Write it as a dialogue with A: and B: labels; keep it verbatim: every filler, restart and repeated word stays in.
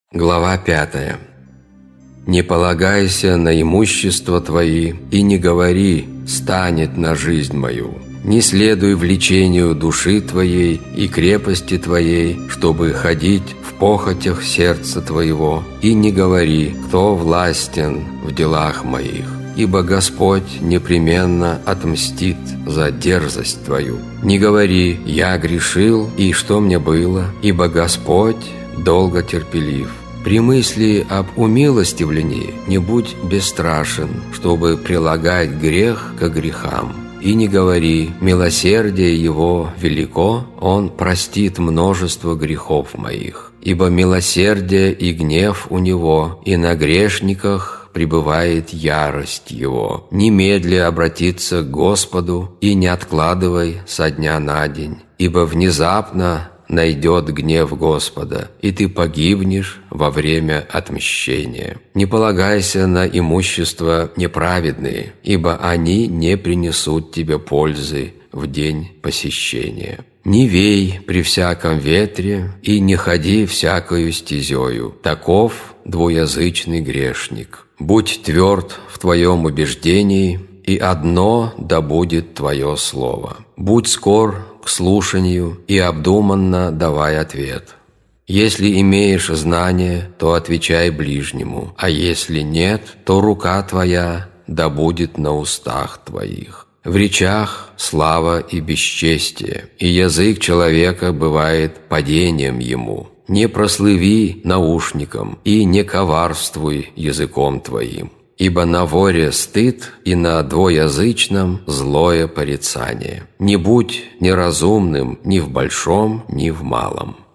A: Глава пятая. «Не полагайся на имущество твои, и не говори: станет на жизнь мою. Не следуй влечению души твоей и крепости твоей, чтобы ходить в похотях сердца твоего, и не говори: кто властен в делах моих. Ибо Господь непременно отмстит за дерзость твою. Не говори: я грешил, и что мне было? Ибо Господь долго терпелив. При мысли об умилостивлении не будь бесстрашен, чтобы прилагать грех к грехам. И не говори: милосердие Его велико, Он простит множество грехов моих. Ибо милосердие и гнев у Него, и на грешниках пребывает ярость Его. Немедли обратиться к Господу, и не откладывай со дня на день, ибо внезапно найдет гнев Господа, и ты погибнешь во время отмщения. Не полагайся на имущество неправедные, ибо они не принесут тебе пользы в день посещения. Не вей при всяком ветре, и не ходи всякою стезею. Таков двуязычный грешник. Будь тверд в твоем убеждении, и одно да будет твое слово. Будь скор к слушанию и обдуманно давай ответ. Если имеешь знание, то отвечай ближнему, а если нет, то рука твоя да будет на устах твоих. В речах слава и бесчестие, и язык человека бывает падением ему. Не прослыви наушником и не коварствуй языком твоим. Ибо на воре стыд, и на двуязычном злое порицание. Не будь неразумным ни в большом, ни в малом.